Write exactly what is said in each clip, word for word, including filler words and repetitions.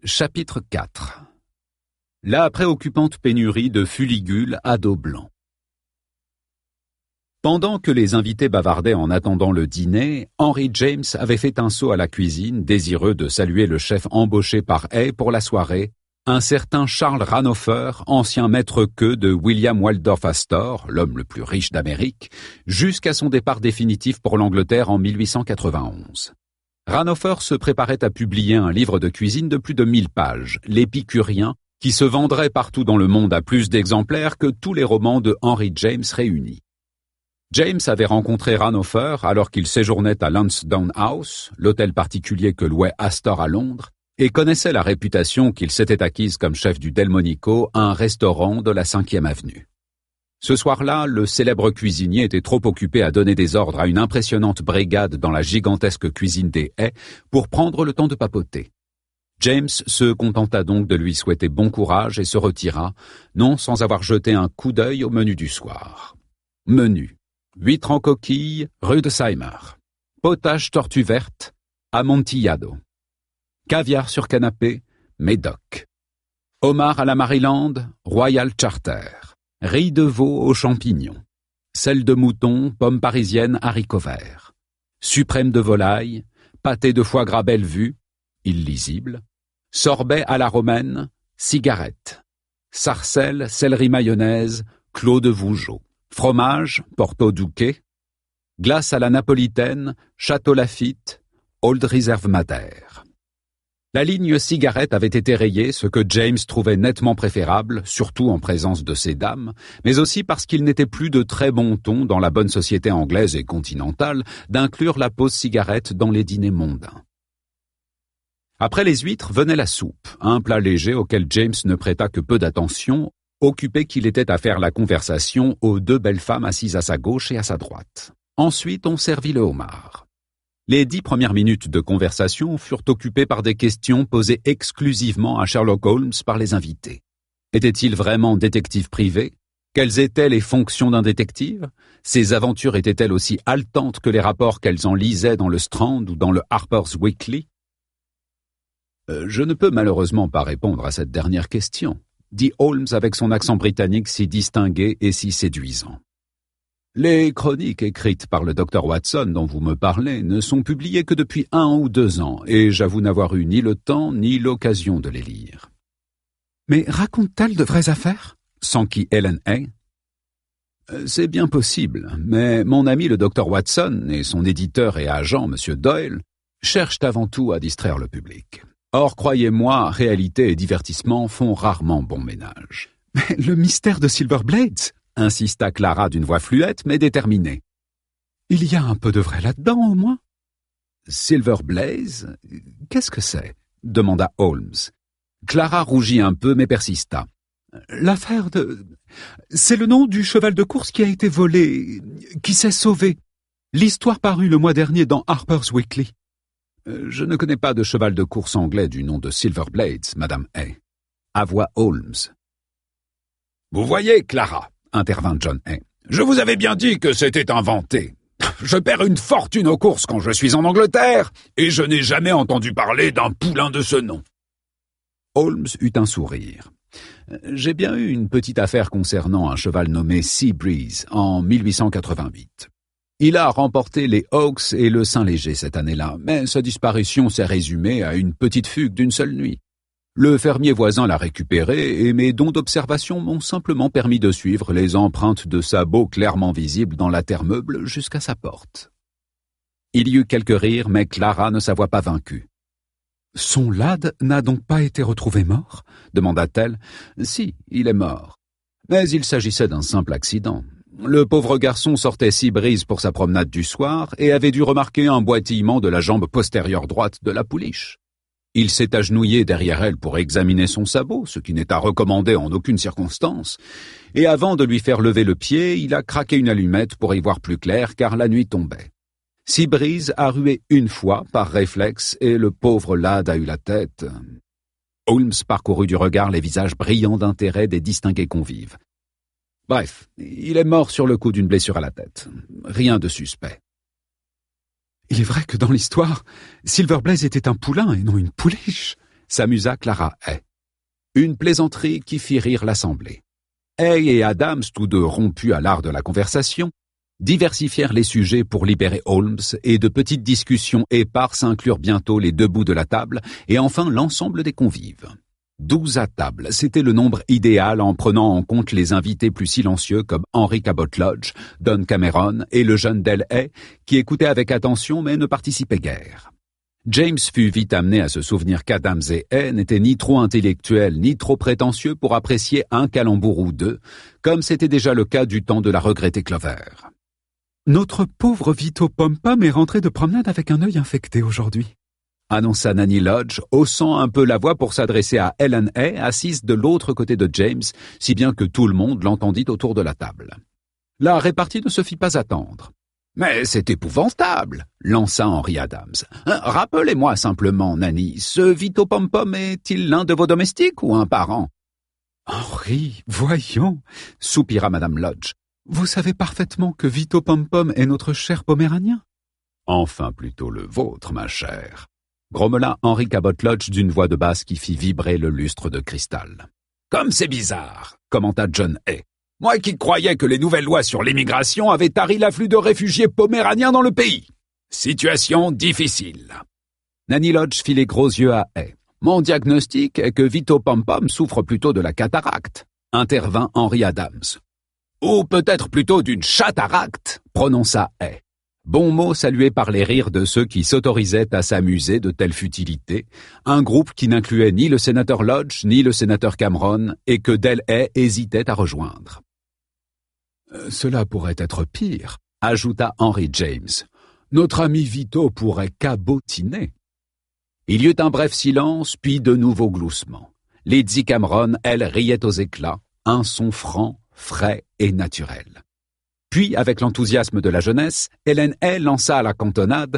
Chapitre quatre. La préoccupante pénurie de fuligules à dos blanc. Pendant que les invités bavardaient en attendant le dîner, Henry James avait fait un saut à la cuisine, désireux de saluer le chef embauché par Hay pour la soirée, un certain Charles Ranaufer, ancien maître-queux de William Waldorf Astor, l'homme le plus riche d'Amérique, jusqu'à son départ définitif pour l'Angleterre en mille huit cent quatre-vingt-onze. Ranaufer se préparait à publier un livre de cuisine de plus de mille pages, l'Épicurien, qui se vendrait partout dans le monde à plus d'exemplaires que tous les romans de Henry James réunis. James avait rencontré Ranaufer alors qu'il séjournait à Lansdowne House, l'hôtel particulier que louait Astor à Londres, et connaissait la réputation qu'il s'était acquise comme chef du Delmonico, un restaurant de la cinquième avenue. Ce soir-là, le célèbre cuisinier était trop occupé à donner des ordres à une impressionnante brigade dans la gigantesque cuisine des Hay pour prendre le temps de papoter. James se contenta donc de lui souhaiter bon courage et se retira, non sans avoir jeté un coup d'œil au menu du soir. Menu: huîtres en coquille, Rudesheimer. Potage tortue verte, Amontillado. Caviar sur canapé, Médoc. Homard à la Maryland, Royal Charter. Riz de veau aux champignons. Sel de mouton, pommes parisiennes, haricots verts. Suprême de volaille, pâté de foie gras Bellevue, illisible. Sorbet à la romaine, cigarette. Sarcelles, céleri mayonnaise, clos de Vougeot. Fromage, Porto Duque. Glace à la napolitaine, Château Lafite, Old Reserve Madère. La ligne cigarette avait été rayée, ce que James trouvait nettement préférable, surtout en présence de ces dames, mais aussi parce qu'il n'était plus de très bon ton dans la bonne société anglaise et continentale d'inclure la pause cigarette dans les dîners mondains. Après les huîtres venait la soupe, un plat léger auquel James ne prêta que peu d'attention, occupé qu'il était à faire la conversation aux deux belles femmes assises à sa gauche et à sa droite. Ensuite, on servit le homard. Les dix premières minutes de conversation furent occupées par des questions posées exclusivement à Sherlock Holmes par les invités. Était-il vraiment détective privé? Quelles étaient les fonctions d'un détective? Ses aventures étaient-elles aussi haletantes que les rapports qu'elles en lisaient dans le Strand ou dans le Harper's Weekly? Euh, je ne peux malheureusement pas répondre à cette dernière question, dit Holmes avec son accent britannique si distingué et si séduisant. Les chroniques écrites par le docteur Watson dont vous me parlez ne sont publiées que depuis un ou deux ans, et j'avoue n'avoir eu ni le temps ni l'occasion de les lire. Mais raconte-t-elle de vraies affaires? S'enquit Helen Hay. C'est bien possible, mais mon ami le docteur Watson et son éditeur et agent, M. Doyle, cherchent avant tout à distraire le public. Or, croyez-moi, réalité et divertissement font rarement bon ménage. Mais le mystère de Silverblades, insista Clara d'une voix fluette mais déterminée. Il y a un peu de vrai là-dedans, au moins. Silver Blaze, qu'est-ce que c'est? Demanda Holmes. Clara rougit un peu mais persista. L'affaire de... C'est le nom du cheval de course qui a été volé, qui s'est sauvé. L'histoire parut le mois dernier dans Harper's Weekly. Je ne connais pas de cheval de course anglais du nom de Silver Blades, Madame Hay. Avoua Holmes. Vous voyez, Clara, intervint John Hay. Je vous avais bien dit que c'était inventé. Je perds une fortune aux courses quand je suis en Angleterre, et je n'ai jamais entendu parler d'un poulain de ce nom. Holmes eut un sourire. J'ai bien eu une petite affaire concernant un cheval nommé Sea Breeze en mille huit cent quatre-vingt-huit. Il a remporté les Hawks et le Saint-Léger cette année-là, mais sa disparition s'est résumée à une petite fugue d'une seule nuit. Le fermier voisin l'a récupéré et mes dons d'observation m'ont simplement permis de suivre les empreintes de sabots clairement visibles dans la terre meuble jusqu'à sa porte. Il y eut quelques rires, mais Clara ne s'avoua pas vaincue. « Son lad n'a donc pas été retrouvé mort ?» demanda-t-elle. « Si, il est mort. Mais il s'agissait d'un simple accident. Le pauvre garçon sortait Sea Breeze pour sa promenade du soir et avait dû remarquer un boitillement de la jambe postérieure droite de la pouliche. Il s'est agenouillé derrière elle pour examiner son sabot, ce qui n'est à recommander en aucune circonstance, et avant de lui faire lever le pied, il a craqué une allumette pour y voir plus clair car la nuit tombait. Sea Breeze a rué une fois par réflexe et le pauvre lad a eu la tête. Holmes parcourut du regard les visages brillants d'intérêt des distingués convives. Bref, il est mort sur le coup d'une blessure à la tête. Rien de suspect. Il est vrai que dans l'histoire, Silver Blaze était un poulain et non une pouliche, s'amusa Clara Hay. Une plaisanterie qui fit rire l'assemblée. Hay et Adams, tous deux rompus à l'art de la conversation, diversifièrent les sujets pour libérer Holmes et de petites discussions éparses inclurent bientôt les deux bouts de la table et enfin l'ensemble des convives. Douze à table, c'était le nombre idéal en prenant en compte les invités plus silencieux comme Henry Cabot Lodge, Don Cameron et le jeune Dell Hay, qui écoutaient avec attention mais ne participaient guère. James fut vite amené à se souvenir qu'Adams et Hay n'étaient ni trop intellectuels ni trop prétentieux pour apprécier un calembour ou deux, comme c'était déjà le cas du temps de la regrettée Clover. « Notre pauvre Vito Pom-Pom est rentré de promenade avec un œil infecté aujourd'hui », annonça Nanny Lodge, haussant un peu la voix pour s'adresser à Helen Hay, assise de l'autre côté de James, si bien que tout le monde l'entendit autour de la table. La répartie ne se fit pas attendre. « Mais c'est épouvantable !» lança Henry Adams. « Rappelez-moi simplement, Nanny, ce Vito Pom-Pom est-il l'un de vos domestiques ou un parent ?»« Henry, voyons !» soupira Madame Lodge. « Vous savez parfaitement que Vito Pom-Pom est notre cher Poméranien ?»« Enfin plutôt le vôtre, ma chère !» grommela Henry Cabot Lodge d'une voix de basse qui fit vibrer le lustre de cristal. « Comme c'est bizarre !» commenta John Hay. « Moi qui croyais que les nouvelles lois sur l'immigration avaient tari l'afflux de réfugiés poméraniens dans le pays. Situation difficile. » Nanny Lodge fit les gros yeux à Hay. « Mon diagnostic est que Vito Pom-Pom souffre plutôt de la cataracte, » intervint Henry Adams. « Ou peut-être plutôt d'une chataracte, » prononça Hay. Bon mot salué par les rires de ceux qui s'autorisaient à s'amuser de telles futilités, un groupe qui n'incluait ni le sénateur Lodge ni le sénateur Cameron et que Dell Hay hésitait à rejoindre. « Cela pourrait être pire, » ajouta Henry James. « Notre ami Vito pourrait cabotiner. » Il y eut un bref silence, puis de nouveaux gloussements. Lady Cameron, elle, riait aux éclats, un son franc, frais et naturel. Puis, avec l'enthousiasme de la jeunesse, Helen Hay lança à la cantonade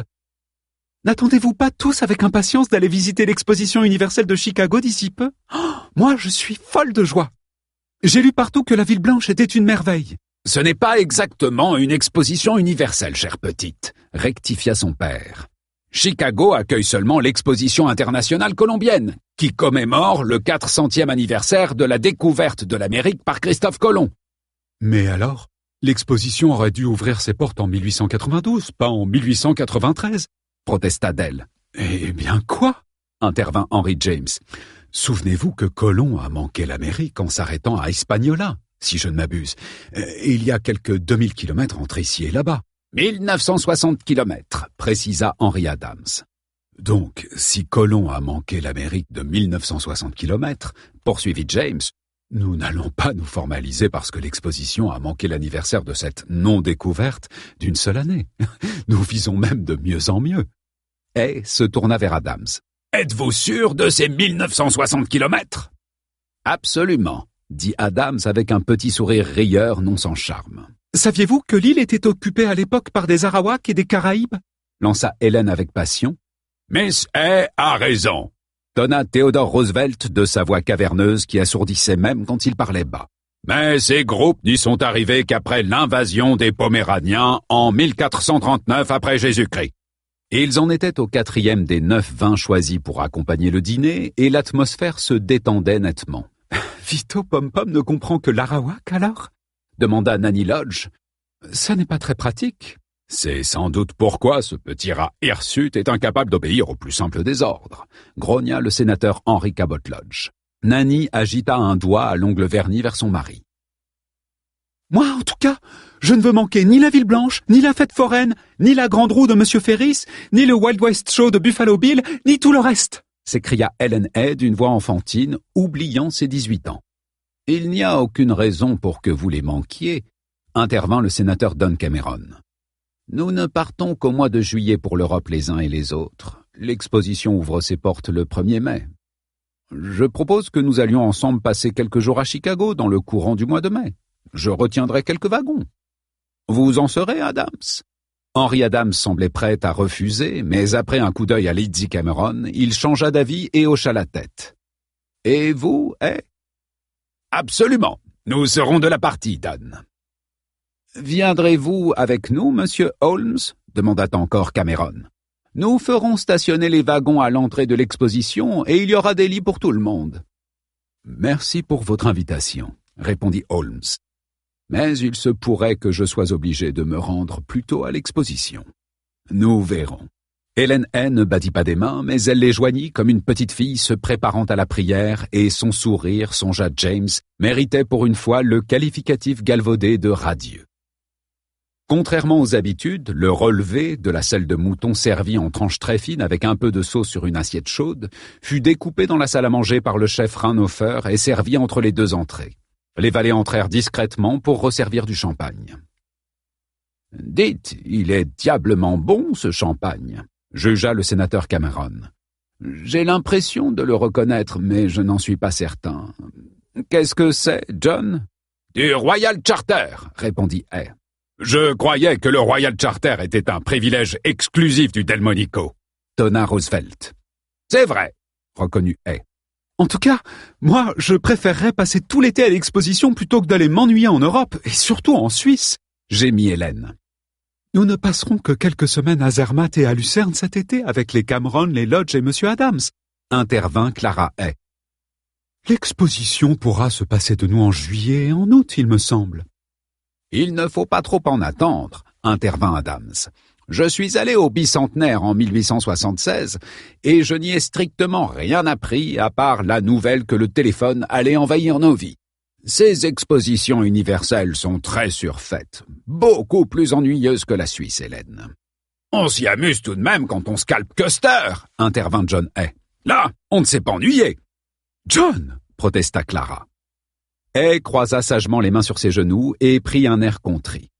« N'attendez-vous pas tous avec impatience d'aller visiter l'exposition universelle de Chicago d'ici peu ? Oh, moi, je suis folle de joie. J'ai lu partout que la ville blanche était une merveille. »« Ce n'est pas exactement une exposition universelle, chère petite, » rectifia son père. « Chicago accueille seulement l'exposition internationale colombienne, qui commémore le quatre centième anniversaire de la découverte de l'Amérique par Christophe Colomb. »« Mais alors ? L'exposition aurait dû ouvrir ses portes en mille huit cent quatre-vingt-douze, pas en mille huit cent quatre-vingt-treize, protesta Dell. Eh bien quoi? Intervint Henry James. Souvenez-vous que Colomb a manqué l'Amérique en s'arrêtant à Hispaniola, si je ne m'abuse. Il y a quelques deux mille kilomètres entre ici et là-bas. mille neuf cent soixante kilomètres, précisa Henry Adams. Donc, si Colomb a manqué l'Amérique de mille neuf cent soixante kilomètres, poursuivit James, nous n'allons pas nous formaliser parce que l'exposition a manqué l'anniversaire de cette non-découverte d'une seule année. Nous visons même de mieux en mieux. Hay se tourna vers Adams. Êtes-vous sûr de ces mille neuf cent soixante kilomètres? Absolument, dit Adams avec un petit sourire rieur non sans charme. Saviez-vous que l'île était occupée à l'époque par des Arawaks et des Caraïbes? Lança Hélène avec passion. Miss Hay a raison, donna Theodore Roosevelt de sa voix caverneuse qui assourdissait même quand il parlait bas. Mais ces groupes n'y sont arrivés qu'après l'invasion des Poméraniens en mille quatre cent trente-neuf après Jésus-Christ. Ils en étaient au quatrième des neuf vins choisis pour accompagner le dîner et l'atmosphère se détendait nettement. Vito Pom-Pom ne comprend que l'Arawak alors? Demanda Nanny Lodge. Ça n'est pas très pratique. C'est sans doute pourquoi ce petit rat hirsute est incapable d'obéir au plus simple des ordres, grogna le sénateur Henry Cabot Lodge. Nanny agita un doigt à l'ongle verni vers son mari. Moi, en tout cas, je ne veux manquer ni la Ville Blanche, ni la fête foraine, ni la grande roue de Monsieur Ferris, ni le Wild West Show de Buffalo Bill, ni tout le reste, s'écria Helen Hay d'une voix enfantine, oubliant ses dix-huit ans. Il n'y a aucune raison pour que vous les manquiez, intervint le sénateur Don Cameron. Nous ne partons qu'au mois de juillet pour l'Europe les uns et les autres. L'exposition ouvre ses portes le premier mai. Je propose que nous allions ensemble passer quelques jours à Chicago dans le courant du mois de mai. Je retiendrai quelques wagons. Vous en serez, Adams? Henry Adams semblait prêt à refuser, mais après un coup d'œil à Lady Cameron, il changea d'avis et hocha la tête. Et vous, eh? Absolument. Nous serons de la partie, Don. Viendrez-vous avec nous, monsieur Holmes? Demanda encore Cameron. Nous ferons stationner les wagons à l'entrée de l'exposition et il y aura des lits pour tout le monde. »« Merci pour votre invitation, » répondit Holmes. « Mais il se pourrait que je sois obligé de me rendre plus tôt à l'exposition. Nous verrons. » Hélène Hay ne battit pas des mains, mais elle les joignit comme une petite fille se préparant à la prière, et son sourire, songea James, méritait pour une fois le qualificatif galvaudé de radieux. Contrairement aux habitudes, le relevé de la selle de mouton servie en tranches très fines avec un peu de sauce sur une assiette chaude fut découpé dans la salle à manger par le chef Rainhofer et servi entre les deux entrées. Les valets entrèrent discrètement pour resservir du champagne. « Dites, il est diablement bon, ce champagne », jugea le sénateur Cameron. « J'ai l'impression de le reconnaître, mais je n'en suis pas certain. Qu'est-ce que c'est, John ?»« Du Royal Charter », répondit Hay. « Je croyais que le Royal Charter était un privilège exclusif du Delmonico, » tonna Roosevelt. « C'est vrai, » reconnut Hay. « En tout cas, moi, je préférerais passer tout l'été à l'exposition plutôt que d'aller m'ennuyer en Europe, et surtout en Suisse, » gémit Hélène. « Nous ne passerons que quelques semaines à Zermatt et à Lucerne cet été avec les Cameron, les Lodge et Monsieur Adams, » intervint Clara Hay. « L'exposition pourra se passer de nous en juillet et en août, il me semble. »« Il ne faut pas trop en attendre, » intervint Adams. « Je suis allé au bicentenaire en mille huit cent soixante-seize et je n'y ai strictement rien appris à part la nouvelle que le téléphone allait envahir nos vies. Ces expositions universelles sont très surfaites, beaucoup plus ennuyeuses que la Suisse, Hélène. »« On s'y amuse tout de même quand on scalpe Custer, » intervint John Hay. « Là, on ne s'est pas ennuyé. »« John !» protesta Clara. Hay croisa sagement les mains sur ses genoux et prit un air contrit.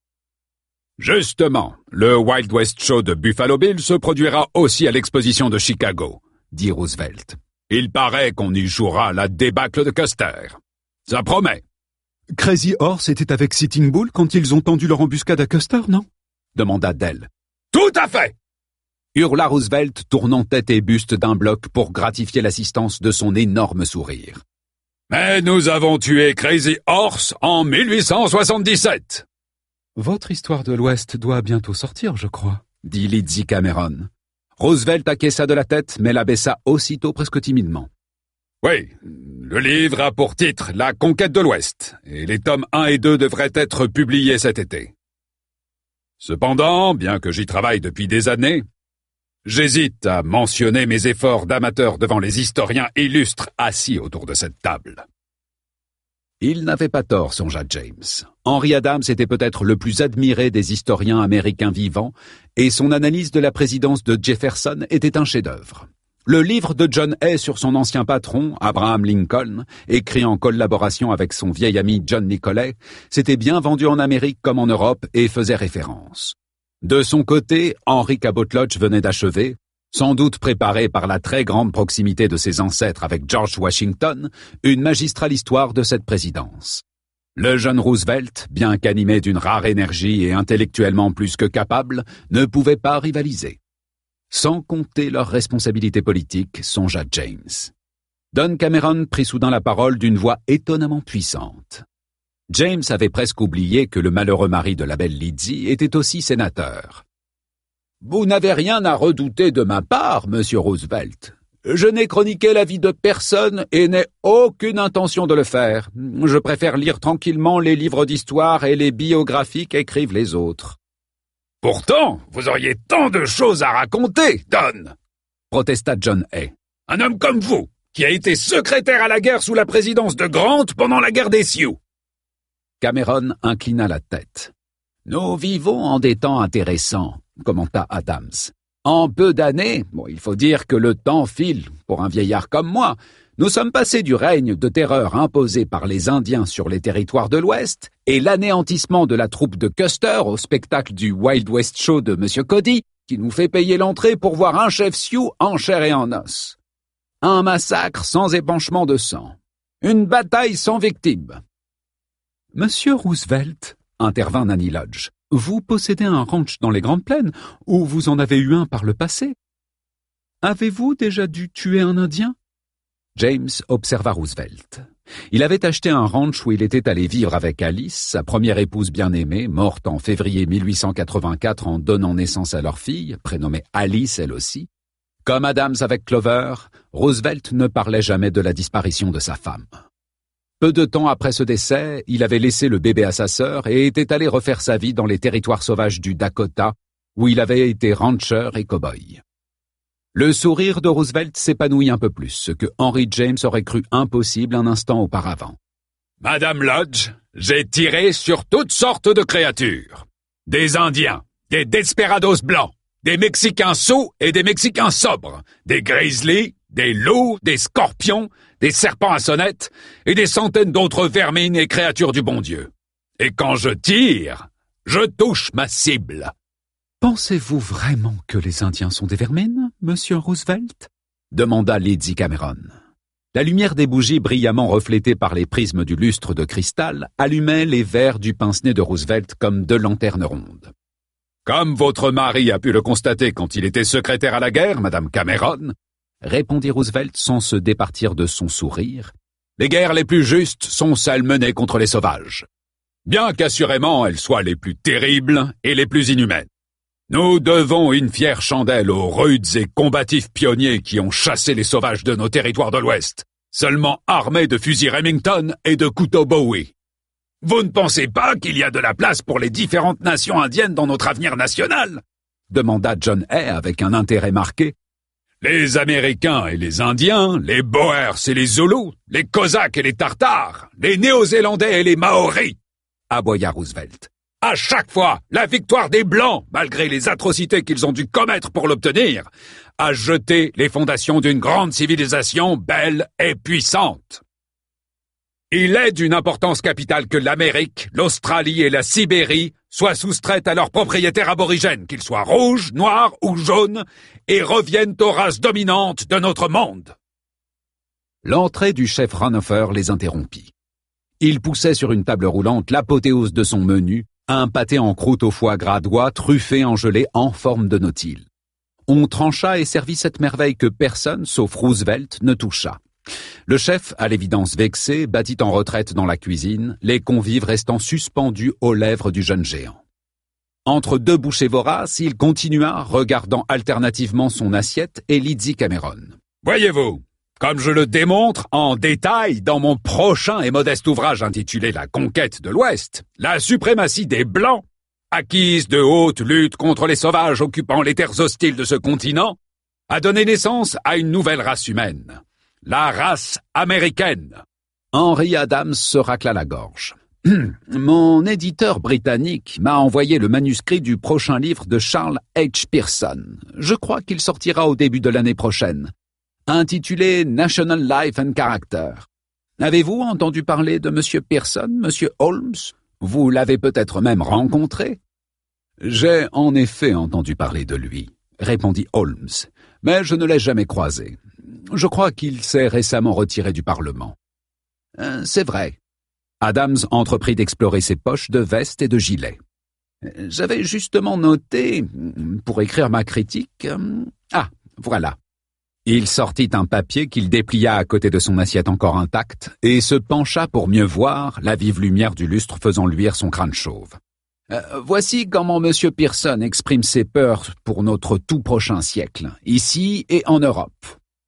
« Justement, le Wild West Show de Buffalo Bill se produira aussi à l'exposition de Chicago, » dit Roosevelt. « Il paraît qu'on y jouera la débâcle de Custer. Ça promet. »« Crazy Horse était avec Sitting Bull quand ils ont tendu leur embuscade à Custer, non ?» demanda Dell. « Tout à fait !» hurla Roosevelt, tournant tête et buste d'un bloc pour gratifier l'assistance de son énorme sourire. « Mais nous avons tué Crazy Horse en mille huit cent soixante-dix-sept. »« Votre histoire de l'Ouest doit bientôt sortir, je crois, » dit Lizzie Cameron. Roosevelt acquiesça de la tête, mais la baissa aussitôt presque timidement. « Oui, le livre a pour titre « La conquête de l'Ouest » et les tomes un et deux devraient être publiés cet été. Cependant, bien que j'y travaille depuis des années, j'hésite à mentionner mes efforts d'amateur devant les historiens illustres assis autour de cette table. » Il n'avait pas tort, songea James. Henry Adams était peut-être le plus admiré des historiens américains vivants, et son analyse de la présidence de Jefferson était un chef-d'œuvre. Le livre de John Hay sur son ancien patron, Abraham Lincoln, écrit en collaboration avec son vieil ami John Nicolay, s'était bien vendu en Amérique comme en Europe et faisait référence. De son côté, Henry Cabot Lodge venait d'achever, sans doute préparé par la très grande proximité de ses ancêtres avec George Washington, une magistrale histoire de cette présidence. Le jeune Roosevelt, bien qu'animé d'une rare énergie et intellectuellement plus que capable, ne pouvait pas rivaliser. Sans compter leurs responsabilités politiques, songea James. Don Cameron prit soudain la parole d'une voix étonnamment puissante. James avait presque oublié que le malheureux mari de la belle Lizzie était aussi sénateur. « Vous n'avez rien à redouter de ma part, monsieur Roosevelt. Je n'ai chroniqué la vie de personne et n'ai aucune intention de le faire. Je préfère lire tranquillement les livres d'histoire et les biographies qu'écrivent les autres. »« Pourtant, vous auriez tant de choses à raconter, Don !» protesta John Hay. « Un homme comme vous, qui a été secrétaire à la guerre sous la présidence de Grant pendant la guerre des Sioux. » Cameron inclina la tête. « Nous vivons en des temps intéressants, » commenta Adams. « En peu d'années, bon, il faut dire que le temps file pour un vieillard comme moi. Nous sommes passés du règne de terreur imposé par les Indiens sur les territoires de l'Ouest et l'anéantissement de la troupe de Custer au spectacle du Wild West Show de Monsieur Cody, qui nous fait payer l'entrée pour voir un chef Sioux en chair et en os. Un massacre sans épanchement de sang. Une bataille sans victime. »« Monsieur Roosevelt, » intervint Nanny Lodge, « vous possédez un ranch dans les Grandes Plaines, ou vous en avez eu un par le passé. Avez-vous déjà dû tuer un Indien ? » James observa Roosevelt. Il avait acheté un ranch où il était allé vivre avec Alice, sa première épouse bien-aimée, morte en février mille huit cent quatre-vingt-quatre en donnant naissance à leur fille, prénommée Alice elle aussi. Comme Adams avec Clover, Roosevelt ne parlait jamais de la disparition de sa femme. Peu de temps après ce décès, il avait laissé le bébé à sa sœur et était allé refaire sa vie dans les territoires sauvages du Dakota, où il avait été rancher et cow-boy. Le sourire de Roosevelt s'épanouit un peu plus, ce que Henry James aurait cru impossible un instant auparavant. « Madame Lodge, j'ai tiré sur toutes sortes de créatures. Des Indiens, des desperados blancs, des Mexicains sots et des Mexicains sobres, des grizzlies, des loups, des scorpions, des serpents à sonnettes et des centaines d'autres vermines et créatures du bon Dieu. Et quand je tire, je touche ma cible. » Pensez-vous vraiment que les Indiens sont des vermines, monsieur Roosevelt? Demanda Lady Cameron. La lumière des bougies brillamment reflétée par les prismes du lustre de cristal allumait les verres du pince-nez de Roosevelt comme deux lanternes rondes. Comme votre mari a pu le constater quand il était secrétaire à la guerre, madame Cameron, répondit Roosevelt sans se départir de son sourire, les guerres les plus justes sont celles menées contre les sauvages. Bien qu'assurément elles soient les plus terribles et les plus inhumaines. Nous devons une fière chandelle aux rudes et combatifs pionniers qui ont chassé les sauvages de nos territoires de l'Ouest, seulement armés de fusils Remington et de couteaux Bowie. Vous ne pensez pas qu'il y a de la place pour les différentes nations indiennes dans notre avenir national? Demanda John Hay avec un intérêt marqué. Les Américains et les Indiens, les Boers et les Zoulous, les Cosaques et les Tartares, les Néo-Zélandais et les Maoris, aboya Roosevelt. À chaque fois, la victoire des Blancs, malgré les atrocités qu'ils ont dû commettre pour l'obtenir, a jeté les fondations d'une grande civilisation belle et puissante. Il est d'une importance capitale que l'Amérique, l'Australie et la Sibérie soient soustraites à leurs propriétaires aborigènes, qu'ils soient rouges, noirs ou jaunes, et reviennent aux races dominantes de notre monde. L'entrée du chef Ranofer les interrompit. Il poussait sur une table roulante l'apothéose de son menu, un pâté en croûte au foie gras d'oie truffé en gelée en forme de nautile. On trancha et servit cette merveille que personne, sauf Roosevelt, ne toucha. Le chef, à l'évidence vexé, battit en retraite dans la cuisine, les convives restant suspendus aux lèvres du jeune géant. Entre deux bouchées voraces, il continua, regardant alternativement son assiette et Lizzie Cameron. « Voyez-vous, comme je le démontre en détail dans mon prochain et modeste ouvrage intitulé La conquête de l'Ouest, la suprématie des Blancs, acquise de haute lutte contre les sauvages occupant les terres hostiles de ce continent, a donné naissance à une nouvelle race humaine, la race américaine. » Henry Adams se racla la gorge. « Mon éditeur britannique m'a envoyé le manuscrit du prochain livre de Charles H. Pearson. Je crois qu'il sortira au début de l'année prochaine. Intitulé National Life and Character. Avez-vous entendu parler de Monsieur Pearson, Monsieur Holmes? Vous l'avez peut-être même rencontré? J'ai en effet entendu parler de lui, répondit Holmes, mais je ne l'ai jamais croisé. Je crois qu'il s'est récemment retiré du Parlement. Euh, c'est vrai. Adams entreprit d'explorer ses poches de veste et de gilet. J'avais justement noté, pour écrire ma critique... Ah, voilà. Il sortit un papier qu'il déplia à côté de son assiette encore intacte et se pencha pour mieux voir, la vive lumière du lustre faisant luire son crâne chauve. Euh, voici comment Monsieur Pearson exprime ses peurs pour notre tout prochain siècle, ici et en Europe.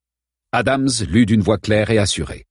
Adams lut d'une voix claire et assurée.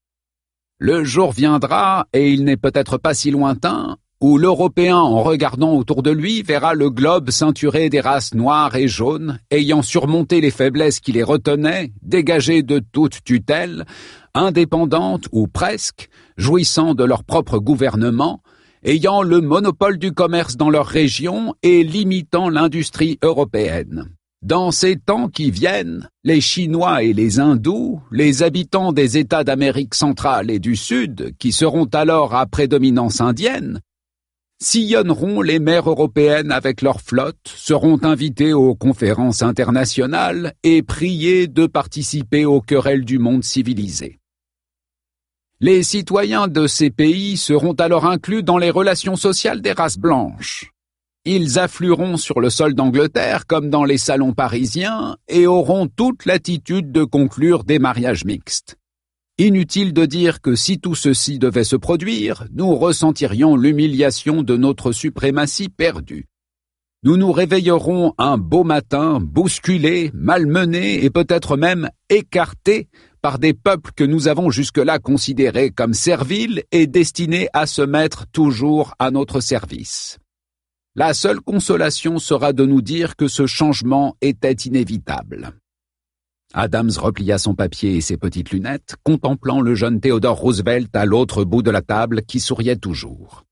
Le jour viendra, et il n'est peut-être pas si lointain, où l'Européen, en regardant autour de lui, verra le globe ceinturé des races noires et jaunes, ayant surmonté les faiblesses qui les retenaient, dégagées de toute tutelle, indépendantes ou presque, jouissant de leur propre gouvernement, ayant le monopole du commerce dans leur région et limitant l'industrie européenne. Dans ces temps qui viennent, les Chinois et les Hindous, les habitants des États d'Amérique centrale et du Sud, qui seront alors à prédominance indienne, sillonneront les mers européennes avec leurs flottes, seront invités aux conférences internationales et priés de participer aux querelles du monde civilisé. Les citoyens de ces pays seront alors inclus dans les relations sociales des races blanches. Ils afflueront sur le sol d'Angleterre comme dans les salons parisiens et auront toute l'attitude de conclure des mariages mixtes. Inutile de dire que si tout ceci devait se produire, nous ressentirions l'humiliation de notre suprématie perdue. Nous nous réveillerons un beau matin, bousculés, malmenés et peut-être même écartés par des peuples que nous avons jusque-là considérés comme serviles et destinés à se mettre toujours à notre service. La seule consolation sera de nous dire que ce changement était inévitable. Adams replia son papier et ses petites lunettes, contemplant le jeune Theodore Roosevelt à l'autre bout de la table qui souriait toujours.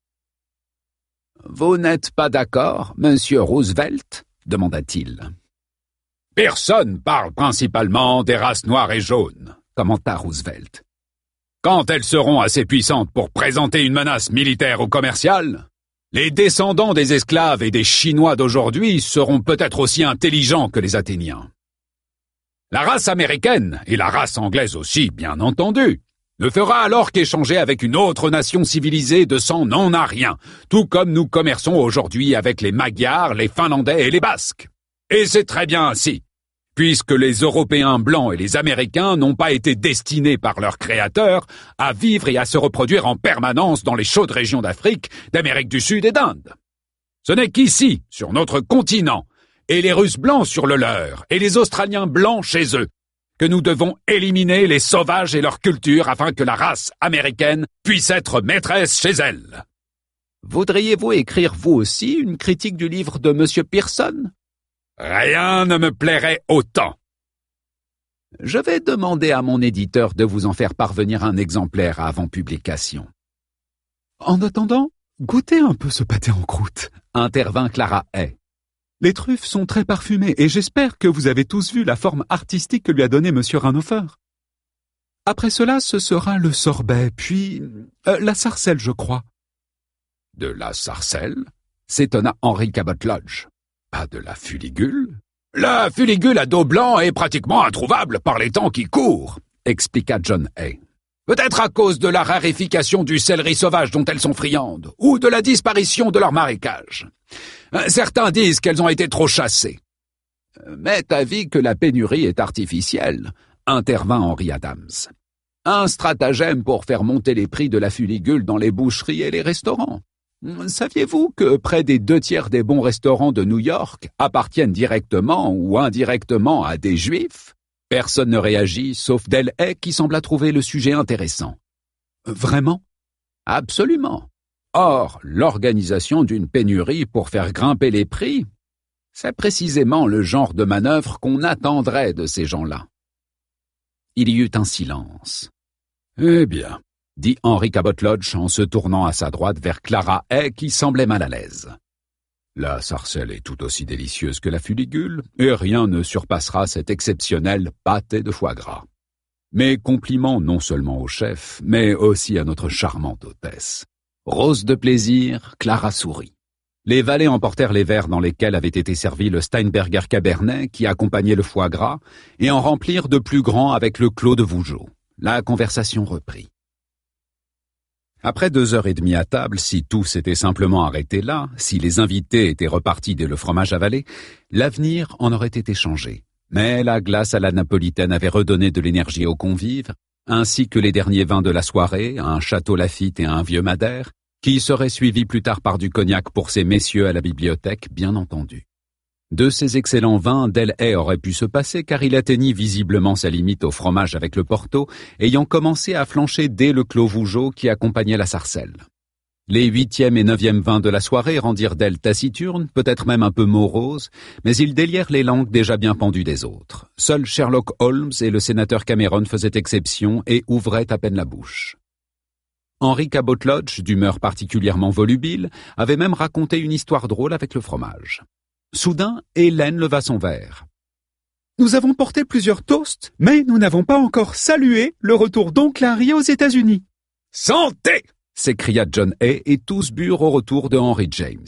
« Vous n'êtes pas d'accord, monsieur Roosevelt ?» demanda-t-il. « Personne parle principalement des races noires et jaunes, » commenta Roosevelt. « Quand elles seront assez puissantes pour présenter une menace militaire ou commerciale, les descendants des esclaves et des Chinois d'aujourd'hui seront peut-être aussi intelligents que les Athéniens. La race américaine, et la race anglaise aussi, bien entendu, ne fera alors qu'échanger avec une autre nation civilisée de sang non-arien, tout comme nous commerçons aujourd'hui avec les Magyars, les Finlandais et les Basques. Et c'est très bien ainsi, puisque les Européens blancs et les Américains n'ont pas été destinés par leurs créateurs à vivre et à se reproduire en permanence dans les chaudes régions d'Afrique, d'Amérique du Sud et d'Inde. Ce n'est qu'ici, sur notre continent, et les Russes blancs sur le leur, et les Australiens blancs chez eux, que nous devons éliminer les sauvages et leur culture afin que la race américaine puisse être maîtresse chez elle. Voudriez-vous écrire vous aussi une critique du livre de monsieur Pearson? Rien ne me plairait autant. Je vais demander à mon éditeur de vous en faire parvenir un exemplaire avant publication. En attendant, goûtez un peu ce pâté en croûte, intervint Clara Hay. Les truffes sont très parfumées et j'espère que vous avez tous vu la forme artistique que lui a donnée monsieur Ranhofer. Après cela, ce sera le sorbet, puis euh, la sarcelle, je crois. De la sarcelle? S'étonna Henry Cabot Lodge. Pas de la fuligule? La fuligule à dos blanc est pratiquement introuvable par les temps qui courent, expliqua John Hay. Peut-être à cause de la raréfication du céleri sauvage dont elles sont friandes, ou de la disparition de leur marécage. Certains disent qu'elles ont été trop chassées. M'est avis que la pénurie est artificielle, intervint Henry Adams. Un stratagème pour faire monter les prix de la fuligule dans les boucheries et les restaurants. Saviez-vous que près des deux tiers des bons restaurants de New York appartiennent directement ou indirectement à des Juifs? Personne ne réagit, sauf Del Hay qui sembla trouver le sujet intéressant. Vraiment? Absolument. Or, l'organisation d'une pénurie pour faire grimper les prix, c'est précisément le genre de manœuvre qu'on attendrait de ces gens-là. Il y eut un silence. Eh bien, dit Henry Cabot Lodge en se tournant à sa droite vers Clara Hay qui semblait mal à l'aise. La sarcelle est tout aussi délicieuse que la fuligule, et rien ne surpassera cet exceptionnel pâté de foie gras. Mes compliments non seulement au chef, mais aussi à notre charmante hôtesse. Rose de plaisir, Clara sourit. Les valets emportèrent les verres dans lesquels avait été servi le Steinberger Cabernet qui accompagnait le foie gras, et en remplirent de plus grands avec le Clos de Vougeot. La conversation reprit. Après deux heures et demie à table, si tout s'était simplement arrêté là, si les invités étaient repartis dès le fromage avalé, l'avenir en aurait été changé. Mais la glace à la napolitaine avait redonné de l'énergie aux convives, ainsi que les derniers vins de la soirée, un château Lafite et un vieux Madère, qui seraient suivis plus tard par du cognac pour ces messieurs à la bibliothèque, bien entendu. De ces excellents vins, Del Hay aurait pu se passer car il atteignit visiblement sa limite au fromage avec le Porto, ayant commencé à flancher dès le Clos Vougeot qui accompagnait la sarcelle. Les huitième et neuvième vins de la soirée rendirent Del taciturne, peut-être même un peu morose, mais ils délièrent les langues déjà bien pendues des autres. Seuls Sherlock Holmes et le sénateur Cameron faisaient exception et ouvraient à peine la bouche. Henry Cabot Lodge, d'humeur particulièrement volubile, avait même raconté une histoire drôle avec le fromage. Soudain, Hélène leva son verre. « Nous avons porté plusieurs toasts, mais nous n'avons pas encore salué le retour d'oncle Harry aux États-Unis. »« Santé !» s'écria John Hay et tous burent au retour de Henry James.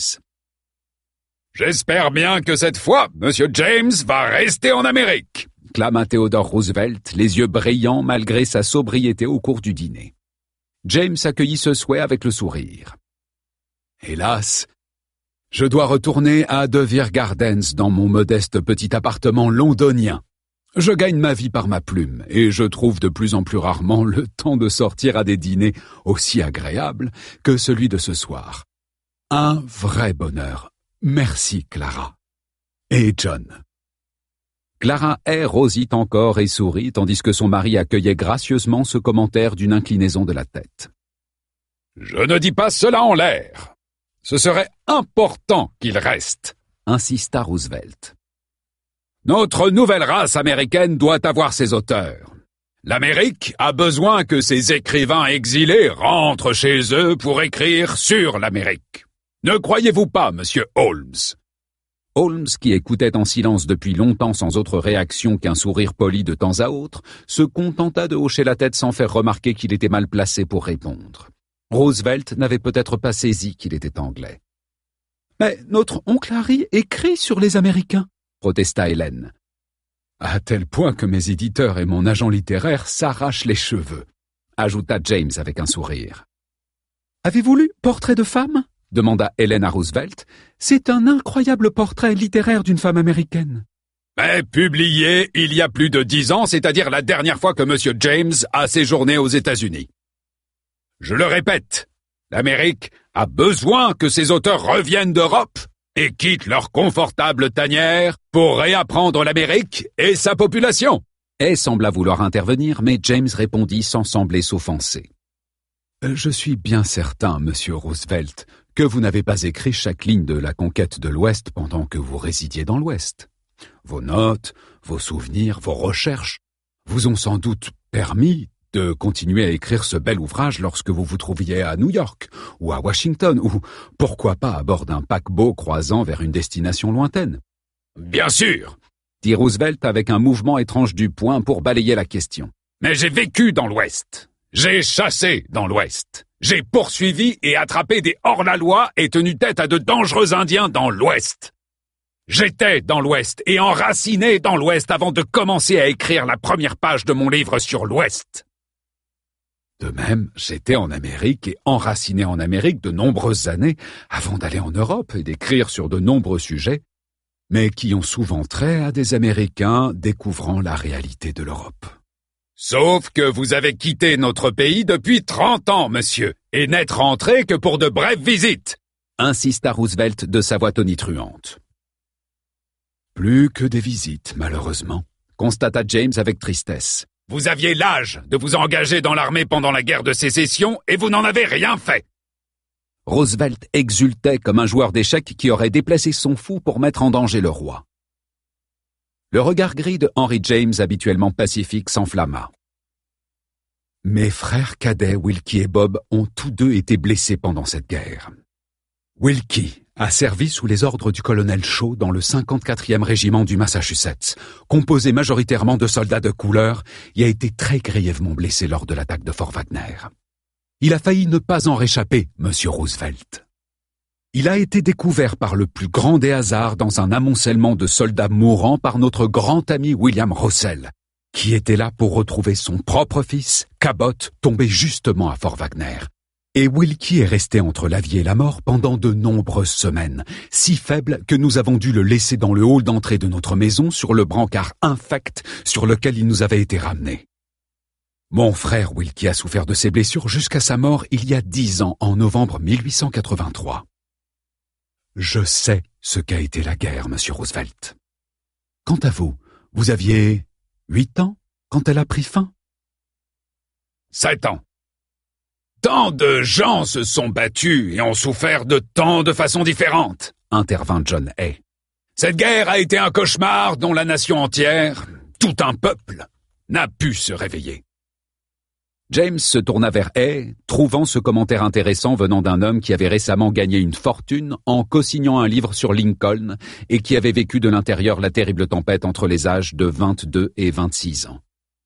« J'espère bien que cette fois, Monsieur James va rester en Amérique !» clama Theodore Roosevelt, les yeux brillants malgré sa sobriété au cours du dîner. James accueillit ce souhait avec le sourire. « Hélas, je dois retourner à De Vere Gardens dans mon modeste petit appartement londonien. Je gagne ma vie par ma plume, et je trouve de plus en plus rarement le temps de sortir à des dîners aussi agréables que celui de ce soir. Un vrai bonheur. Merci, Clara. Et John. Clara Hay rosit encore et sourit, tandis que son mari accueillait gracieusement ce commentaire d'une inclinaison de la tête. « Je ne dis pas cela en l'air. Ce serait important qu'il reste, » insista Roosevelt. « Notre nouvelle race américaine doit avoir ses auteurs. L'Amérique a besoin que ses écrivains exilés rentrent chez eux pour écrire sur l'Amérique. Ne croyez-vous pas, monsieur Holmes ?» Holmes, qui écoutait en silence depuis longtemps sans autre réaction qu'un sourire poli de temps à autre, se contenta de hocher la tête sans faire remarquer qu'il était mal placé pour répondre. Roosevelt n'avait peut-être pas saisi qu'il était anglais. « Mais notre oncle Harry écrit sur les Américains, » protesta Hélène. « À tel point que mes éditeurs et mon agent littéraire s'arrachent les cheveux, » ajouta James avec un sourire. « Avez-vous lu Portrait de femme ?» demanda Hélène à Roosevelt. « C'est un incroyable portrait littéraire d'une femme américaine. » Mais publié il y a plus de dix ans, c'est-à-dire la dernière fois que monsieur James a séjourné aux États-Unis. Je le répète, l'Amérique a besoin que ses auteurs reviennent d'Europe et quittent leur confortable tanière pour réapprendre l'Amérique et sa population. Hay sembla vouloir intervenir, mais James répondit sans sembler s'offenser. « Je suis bien certain, monsieur Roosevelt, que vous n'avez pas écrit chaque ligne de la conquête de l'Ouest pendant que vous résidiez dans l'Ouest. Vos notes, vos souvenirs, vos recherches vous ont sans doute permis de continuer à écrire ce bel ouvrage lorsque vous vous trouviez à New York, ou à Washington, ou pourquoi pas à bord d'un paquebot croisant vers une destination lointaine. »« Bien sûr !» dit Roosevelt avec un mouvement étrange du poing pour balayer la question. « Mais j'ai vécu dans l'Ouest. J'ai chassé dans l'Ouest. J'ai poursuivi et attrapé des hors-la-loi et tenu tête à de dangereux Indiens dans l'Ouest. J'étais dans l'Ouest et enraciné dans l'Ouest avant de commencer à écrire la première page de mon livre sur l'Ouest. De même, j'étais en Amérique et enraciné en Amérique de nombreuses années avant d'aller en Europe et d'écrire sur de nombreux sujets, mais qui ont souvent trait à des Américains découvrant la réalité de l'Europe. Sauf que vous avez quitté notre pays depuis trente ans, monsieur, et n'êtes rentré que pour de brèves visites, insista Roosevelt de sa voix tonitruante. Plus que des visites, malheureusement, constata James avec tristesse. Vous aviez l'âge de vous engager dans l'armée pendant la guerre de sécession et vous n'en avez rien fait. Roosevelt exultait comme un joueur d'échecs qui aurait déplacé son fou pour mettre en danger le roi. Le regard gris de Henry James, habituellement pacifique, s'enflamma. Mes frères cadets, Wilkie et Bob, ont tous deux été blessés pendant cette guerre. Wilkie a servi sous les ordres du colonel Shaw dans le cinquante-quatrième régiment du Massachusetts, composé majoritairement de soldats de couleur, et a été très grièvement blessé lors de l'attaque de Fort Wagner. Il a failli ne pas en réchapper, monsieur Roosevelt. Il a été découvert par le plus grand des hasards dans un amoncellement de soldats mourants par notre grand ami William Russell, qui était là pour retrouver son propre fils, Cabot, tombé justement à Fort Wagner. Et Wilkie est resté entre la vie et la mort pendant de nombreuses semaines, si faible que nous avons dû le laisser dans le hall d'entrée de notre maison sur le brancard infect sur lequel il nous avait été ramené. Mon frère Wilkie a souffert de ses blessures jusqu'à sa mort il y a dix ans, en novembre mille huit cent quatre-vingt-trois. Je sais ce qu'a été la guerre, monsieur Roosevelt. Quant à vous, vous aviez huit ans quand elle a pris fin? Sept ans. Tant de gens se sont battus et ont souffert de tant de façons différentes, intervint John Hay. Cette guerre a été un cauchemar dont la nation entière, tout un peuple, n'a pu se réveiller. James se tourna vers Hay, trouvant ce commentaire intéressant venant d'un homme qui avait récemment gagné une fortune en co-signant un livre sur Lincoln et qui avait vécu de l'intérieur la terrible tempête entre les âges de vingt-deux et vingt-six ans.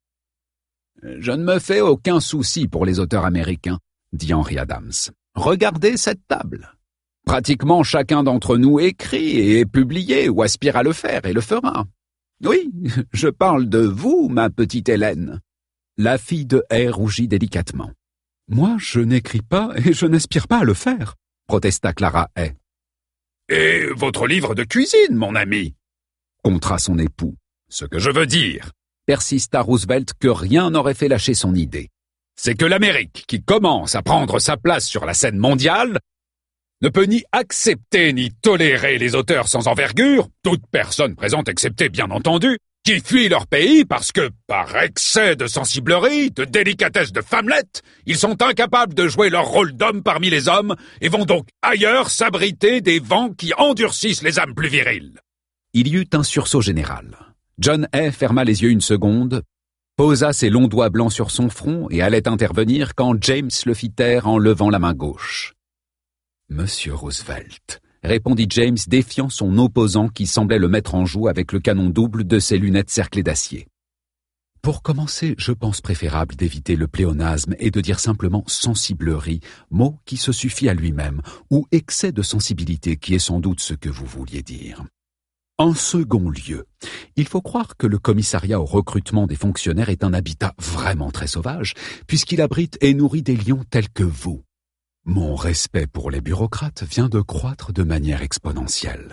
« Je ne me fais aucun souci pour les auteurs américains, » dit Henry Adams. « Regardez cette table. Pratiquement chacun d'entre nous écrit et est publié ou aspire à le faire et le fera. Oui, je parle de vous, ma petite Hélène. » La fille de Hay rougit délicatement. « Moi, je n'écris pas et je n'aspire pas à le faire, » protesta Clara Hay. « Et votre livre de cuisine, mon ami ?» contra son époux. Ce que je veux dire, persista Roosevelt, que rien n'aurait fait lâcher son idée, c'est que l'Amérique, qui commence à prendre sa place sur la scène mondiale, ne peut ni accepter ni tolérer les auteurs sans envergure, toute personne présente exceptée bien entendu, qui fuient leur pays parce que, par excès de sensiblerie, de délicatesse de femmelette, ils sont incapables de jouer leur rôle d'homme parmi les hommes et vont donc ailleurs s'abriter des vents qui endurcissent les âmes plus viriles. Il y eut un sursaut général. John Hay ferma les yeux une seconde, posa ses longs doigts blancs sur son front et allait intervenir quand James le fit taire en levant la main gauche. « Monsieur Roosevelt », répondit James, défiant son opposant qui semblait le mettre en joue avec le canon double de ses lunettes cerclées d'acier. « Pour commencer, je pense préférable d'éviter le pléonasme et de dire simplement sensiblerie, mot qui se suffit à lui-même, ou excès de sensibilité qui est sans doute ce que vous vouliez dire. En second lieu, il faut croire que le commissariat au recrutement des fonctionnaires est un habitat vraiment très sauvage, puisqu'il abrite et nourrit des lions tels que vous. Mon respect pour les bureaucrates vient de croître de manière exponentielle. »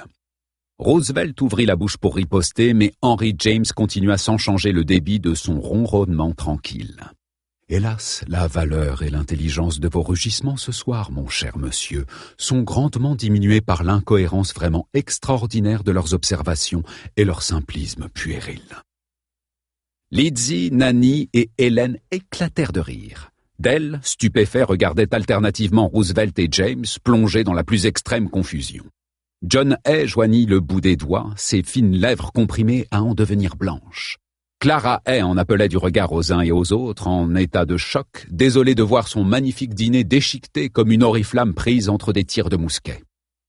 Roosevelt ouvrit la bouche pour riposter, mais Henry James continua sans changer le débit de son ronronnement tranquille. « Hélas, la valeur et l'intelligence de vos rugissements ce soir, mon cher monsieur, sont grandement diminuées par l'incohérence vraiment extraordinaire de leurs observations et leur simplisme puéril. » Lizzie, Nanny et Hélène éclatèrent de rire. Dell, stupéfait, regardait alternativement Roosevelt et James, plongés dans la plus extrême confusion. John Hay joignit le bout des doigts, ses fines lèvres comprimées à en devenir blanches. Clara Hay en appelait du regard aux uns et aux autres, en état de choc, désolée de voir son magnifique dîner déchiqueté comme une oriflamme prise entre des tirs de mousquet.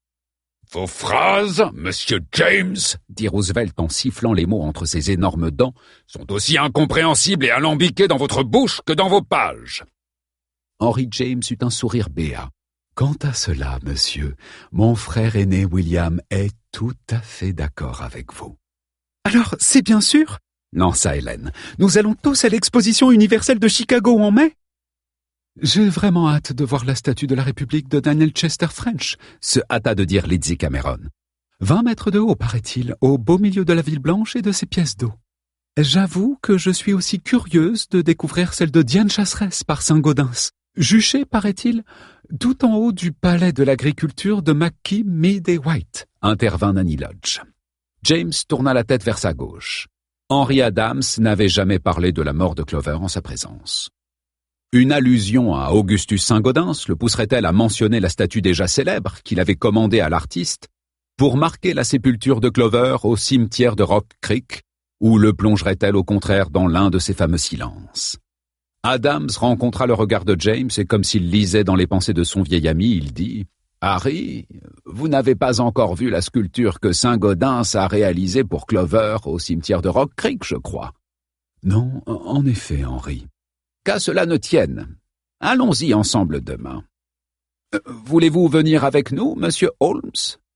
« Vos phrases, monsieur James, dit Roosevelt en sifflant les mots entre ses énormes dents, sont aussi incompréhensibles et alambiquées dans votre bouche que dans vos pages. » Henry James eut un sourire béat. « Quant à cela, monsieur, mon frère aîné William est tout à fait d'accord avec vous. »« Alors, c'est bien sûr ?» lança Hélène. « Nous allons tous à l'exposition universelle de Chicago en mai ?»« J'ai vraiment hâte de voir la statue de la République de Daniel Chester French, » se hâta de dire Lizzie Cameron. « Vingt mètres de haut, paraît-il, au beau milieu de la ville blanche et de ses pièces d'eau. J'avoue que je suis aussi curieuse de découvrir celle de Diane Chasseresse par Saint-Gaudens. Juchée, paraît-il, tout en haut du palais de l'agriculture de McKee, Mead et White, » intervint Nanny Lodge. James tourna la tête vers sa gauche. Henry Adams n'avait jamais parlé de la mort de Clover en sa présence. Une allusion à Augustus Saint-Gaudens le pousserait-elle à mentionner la statue déjà célèbre qu'il avait commandée à l'artiste pour marquer la sépulture de Clover au cimetière de Rock Creek, ou le plongerait-elle au contraire dans l'un de ses fameux silences? Adams rencontra le regard de James et comme s'il lisait dans les pensées de son vieil ami, il dit « Harry, vous n'avez pas encore vu la sculpture que Saint-Gaudens a réalisée pour Clover au cimetière de Rock Creek, je crois. »« Non, en effet, Henry. »« Qu'à cela ne tienne. Allons-y ensemble demain. Euh, voulez-vous venir avec nous, monsieur Holmes ? » ?»«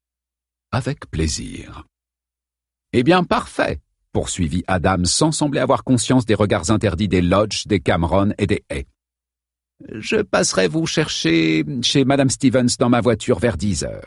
Avec plaisir. »« Eh bien, parfait. » poursuivit Adams sans sembler avoir conscience des regards interdits des Lodge, des Cameron et des Hay. « Je passerai vous chercher chez Madame Stevens dans ma voiture vers dix heures. »«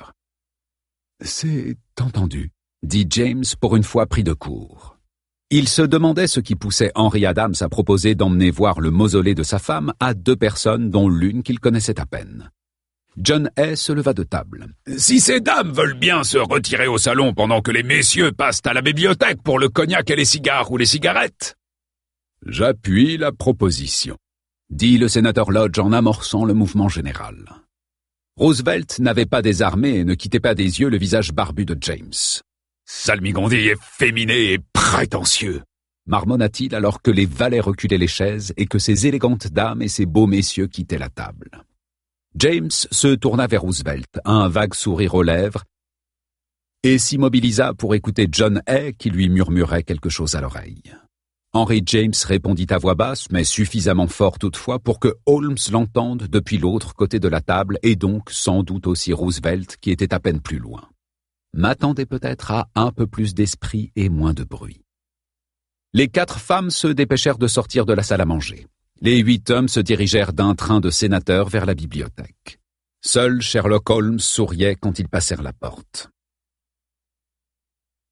C'est entendu, » dit James pour une fois pris de court. Il se demandait ce qui poussait Henry Adams à proposer d'emmener voir le mausolée de sa femme à deux personnes dont l'une qu'il connaissait à peine. John Hay se leva de table. « Si ces dames veulent bien se retirer au salon pendant que les messieurs passent à la bibliothèque pour le cognac et les cigares ou les cigarettes. »« J'appuie la proposition, » dit le sénateur Lodge en amorçant le mouvement général. Roosevelt n'avait pas désarmé et ne quittait pas des yeux le visage barbu de James. « Salmigondis efféminé et prétentieux !» marmonna-t-il alors que les valets reculaient les chaises et que ces élégantes dames et ces beaux messieurs quittaient la table. James se tourna vers Roosevelt, un vague sourire aux lèvres, et s'immobilisa pour écouter John Hay qui lui murmurait quelque chose à l'oreille. Henry James répondit à voix basse, mais suffisamment fort toutefois pour que Holmes l'entende depuis l'autre côté de la table, et donc sans doute aussi Roosevelt qui était à peine plus loin. M'attendait peut-être à un peu plus d'esprit et moins de bruit. Les quatre femmes se dépêchèrent de sortir de la salle à manger. Les huit hommes se dirigèrent d'un train de sénateurs vers la bibliothèque. Seul Sherlock Holmes souriait quand ils passèrent la porte.